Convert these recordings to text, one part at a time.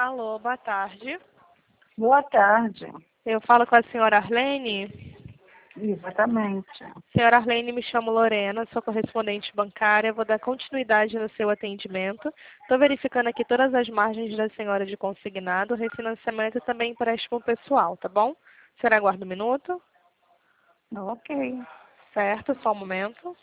Alô, boa tarde. Boa tarde. Eu falo com a senhora Arlene. Exatamente. Senhora Arlene, me chamo Lorena, sou correspondente bancária, vou dar continuidade no seu atendimento. Estou verificando aqui todas as margens da senhora de consignado, refinanciamento e também empréstimo pessoal, tá bom? A senhora aguarda um minuto? Ok. Certo, só um momento.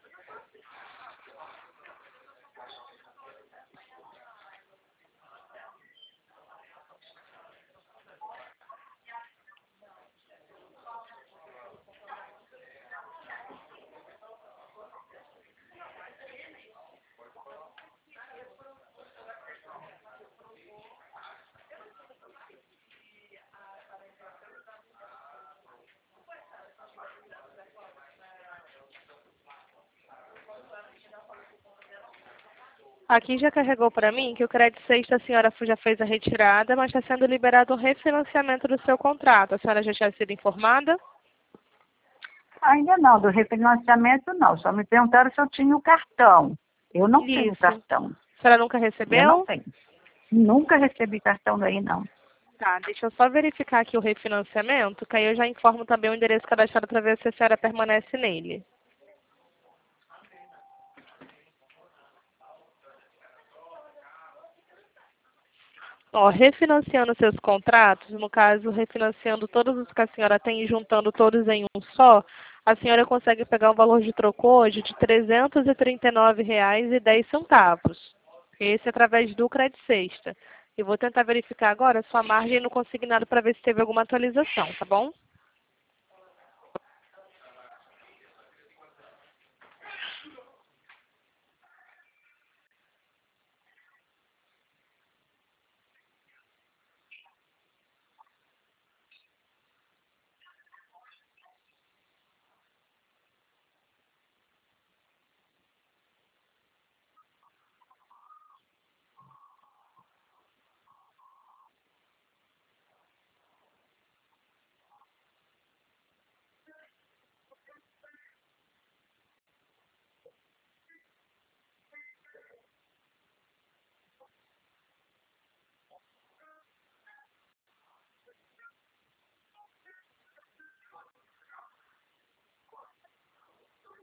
Aqui já carregou para mim que o crédito sexta a senhora já fez a retirada, mas está sendo liberado um refinanciamento do seu contrato. A senhora já tinha sido informada? Ainda não, do refinanciamento não. Só me perguntaram se eu tinha o cartão. Eu não tenho Isso. cartão. A senhora nunca Eu recebeu? não tenho. Nunca recebi cartão daí, não. Tá, deixa eu só verificar aqui o refinanciamento, que aí eu já informo também o endereço cadastrado para ver se a senhora permanece nele. Ó, refinanciando seus contratos, no caso, refinanciando todos os que a senhora tem e juntando todos em um só, a senhora consegue pegar um valor de troco hoje de R$ 339,10. Esse é através do Crédito Sexta. Eu vou tentar verificar agora a sua margem no consignado para ver se teve alguma atualização, tá bom?